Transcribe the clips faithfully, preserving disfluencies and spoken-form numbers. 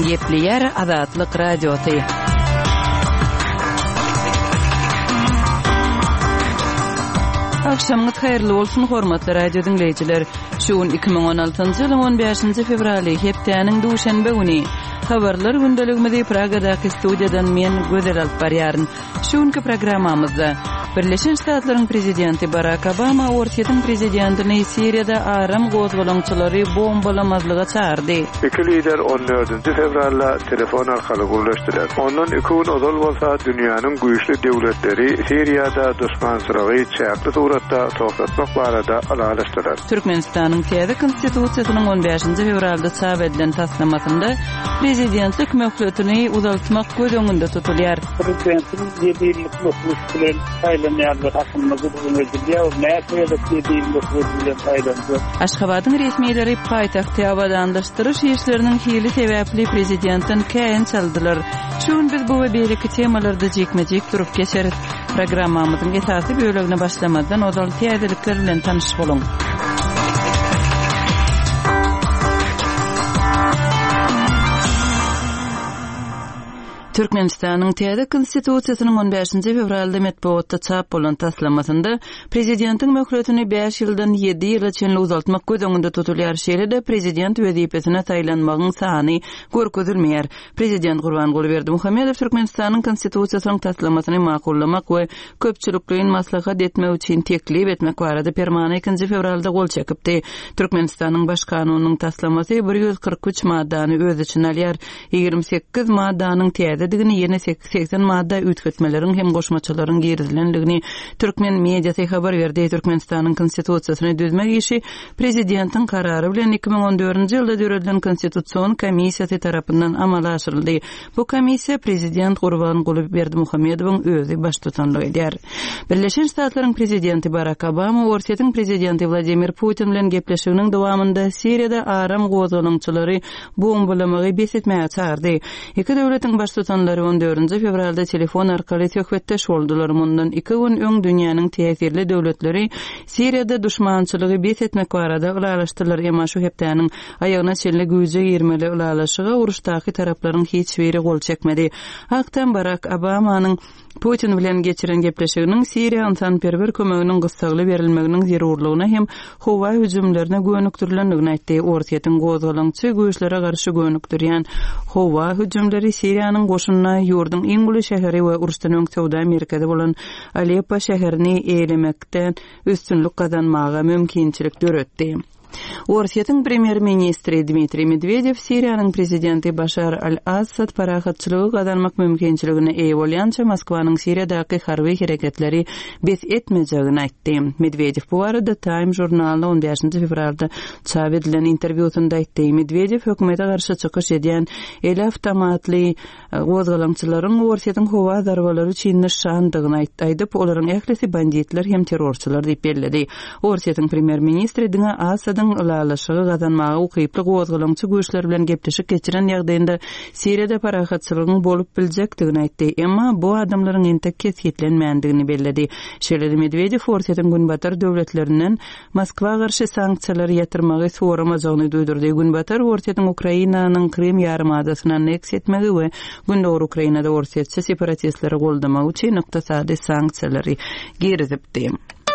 Gepleyer Azatlyk Radioty. Akşamınız hayırlı olsun hormatly radio dinleyijiler. Şuun iki bin on altynjy ýylyň on beşinji fevraly hepdeniň duşanbe güni. Habarlar gündeligimizi Pragadaky studiýadan men Gözel alyp barýaryn. Şuňky programmamyzda Birleşen Ştatlaryň prezidenti Barack Obama Ortiýatyň prezidentini Siriýada aram gozgalaňçylary bombalamazlyga çağırdy. İki lider on dördünji fevralda telefon arkaly görüşdiler. Ondan iki gün ozal bolsa dünýäniň güýçli döwletleri Siriýada düşmançylygy çäkli suratda tokatmak barada alalaşdylar. Türkmenistanyň täze konstitusiýasynyň on beşinji fevralda çap edilen taslamasynda prezidentlik möhletini uzaltmak göz öňünde tutulýar. Prezidentiň ýedi-ýyllyk möhlet bilen taýlanýarlar hakkynda gurulma edilýär. Näçe ýyllyk bilen taýlandy. Aşgabatyň resmiýetleri paýtagty abadanlaşdyryş işleriniň hili sebäpli prezidentin käýin çaldylar. Şuň biz bu we beýleki temalarda jekmejek durup geçeris. Programmamyzyň esasy bölegine başlamadan ozal täzelikler bilen tanyşyp boluň. Türkmenistanyň täze konstitusiýasynyň on beşinji fevralda metbuatda çap bolan taslamasynda prezidentiň möhletini beş ýyldan ýedi ýyla çenli uzaltmak göz öňünde tutulýar. Şeýle-de prezident wezipesine taýlanmagyň sany görkezilmeýär. Prezident Gurbanguly Berdimuhammedow Türkmenistanyň konstitusiýasynyň taslamasyny makullamak we köpçülikliň maslahat etmek üçin teklip etmek barada permanent ikinji fevralda gol çekipdi. Türkmenistanyň baş kanunynyň taslamasy bir ýüz kırk üç maddany öz içine alýar. ýygrimi sekiz maddanyň täze digini ýene seksen madda ütgetmeleriň hem goşmaçylaryň gerizilenligini türkmen mediasy habar berdi. Türkmenistanyň konstitusiýasyny düzmek işi prezidentiň karary bilen iki bin on dördünji ýylda döredilen konstitusiýon komissiýasy tarapyndan amala aşyryldy. Bu komissiýa prezident Gurbanguly Berdimuhammedowyň özü baş tutanlygy edýär. Birleşen Ştatlaryň prezidenti Barack Obama Ortiýatyň prezidenti Vladimir Putin bilen gepleşiginiň dowamında Siriýada aram gozgalaňçylary bombalamagy besetmäge çağırdy. Iki döwletiň baş tutanlary on dördünji fevralda telefon arkaly söhbetdeş boldular. Mundan iki gün öň dünýäniň täsirli döwletleri Siriýada düşmançylygy besetmek barada ulalaşdylar. Emma şu hepdeniň aýagyna çenli güýje ýermeli ulalaşyga uruşdaky taraplaryň hiç biri gol çekmedi. Hakdan Barack Obamanyň Putin bilen geçiren gepleşiginiň Siriýa insanperwer kömeginiň gysgaly berilmeginiň zerurlygyna hem howa hüjümlerine gönükdirilendigini aýtdy. Ortiýatyň gozgalaňçy güýçlere garşy gönükdirýän howa hüjümleri Siriýanyň goşunyna ýurdun iň uly şäheri we urusdan öň Sowda Amerikada bolan Aleppo şäherini eýlemekden üstünlük kazanmaga mümkinçilik döretdi. Ortiýatyň premier ministri Dmitri Medvedew Siriýanyň prezidenti Bashar al-Assad parahatçylygy gazanmak mümkinçiligine eýe bolýança Moskwanyň Siriýadaky harby hereketleri bes etmejegini aýtdy. Medvedew bu arada Time jurnalyna on beşinji fevralda çap edilen interwýusynda aýtdy. Medvedew hökümete garşy çykyş edýän el awtomatly gozgalaňçylaryň Ortiýatyň howa zarbalary üçin nişandygyny aýtdy. Olaryň ählisi banditler hem terrorçylar diýip bellädi. Ortiýatyň premier ministri diňe Assad'ın ulalaşygy gazanmagy ukyply gozgalaňçy güýçler bilen gepleşik geçiren ýagdaýynda Siriýada parahatçylygyň bolup biljekdigini aýtdy. Emma bu adamlaryň entek kesgitlenmändigini belledi. Şeýle Medvedew Ortiýatyň günbatar döwletlerinden Moskwa garşy sanksiýalar ýatyrmagy soramajygyny duýdurdy. Günbatar Ortiýatyň Ukrainanyň Krim ýarymadasyna anneks etmegi we gündäwr Ukrainada Ortiýatça separatistlere goldamak üçin ykdysady sanksiýalary gerizipdi.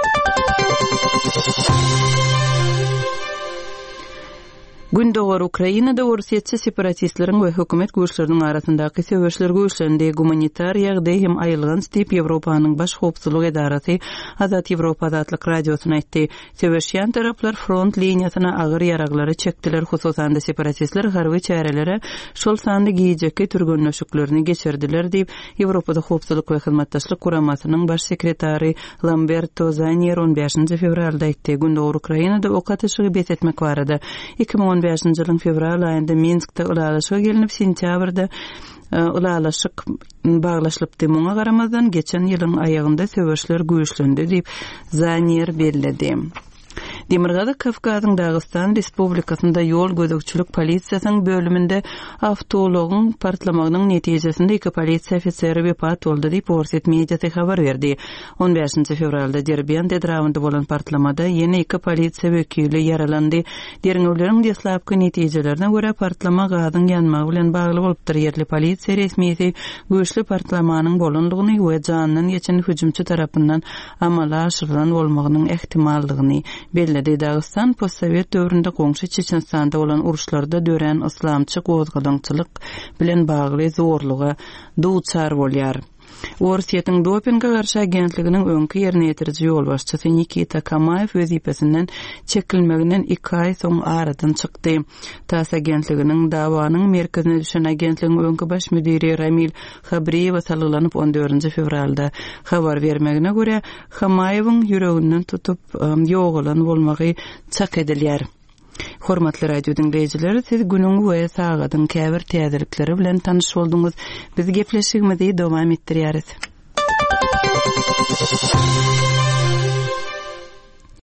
Gündäwr Ukrainada Ortiýatça separatistleriň we hökümet güýçleriniň arasyndaky söwüşler güýçlerinde humanitar ýagdaý hem aýylgan stip Ýewropanyň baş howpsuzlyk edarasy Azat Ýewropa adlyk radiosyna aýtdy. Söwüşýän taraplar front liniýasyna agyr ýaraglary çekdiler. Hususan da separatistler harby çärelere şol sandy giýjekki türgünleşiklerini geçirdiler diýip Ýewropada howpsuzlyk we hyzmatdaşlyk kuramasynyň baş sekretary Lamberto Zanier on beşinji fevralda aýtdy. Gündäwr Ukrainada ok atyşygy besetmek barada iki bin on beşinji ýylyň fevral aýynda Minskde ulalaşyga gelinip sentýabrda ulalaşyk baglaşlypdy. Muňa garamazdan geçen ýylyň aýagynda söwüşler güýçlendi diýip Zanier belledi. Demirgazy Kafkasyň Dagestan Respublikasynda ýol gözükçülük polisiýasynyň bölüminde awtologyň partlamagynyň netijesinde iki polisiýa ofiseri wepat boldy diýip Orset mediasy habar berdi. on beşinji fevralda Derbent etrafynda bolan partlamada ýene iki polisiýa wekili yaralandy. Derňewleriň desläpki netijelerine görä partlama gazyň ýanmagy bilen bagly bolupdyr. Yerli polisiýa resmiýeti güýçli partlamanyň bolanlygyny we janynyň geçen hüjümçi tarapyndan amala aşyrylan bolmagynyň ehtimallygyny bellädi. Dagestan postsovet döwründe goňşy Çeçenistanda bolan uruşlarda dören islamçy gozgadançylyk bilen bagly zorluga duçar bolýar. Orsiýetiň dopingga garşy agentliginiň öňkü ýerine ýetiriji ýolbaşçysy Nikita Kamayew wezipesinden çekilmeginden iki ay soň aradan çykdy. Tas agentliginiň dawanyň merkezine düşen agentligiň öňkü baş müdiri Ramil Habriyew salgylanyp on dördünji fevralda habar bermegine görä Kamayewiň ýüreginden tutup ýogalan bolmagy çak edilýär. Hormatly radio dinleyijiler, siz günüň we sagatyň käbir täzelikleri bilen tanyş bolduňyz. Biz gepleşigimizi dowam etdirýäris.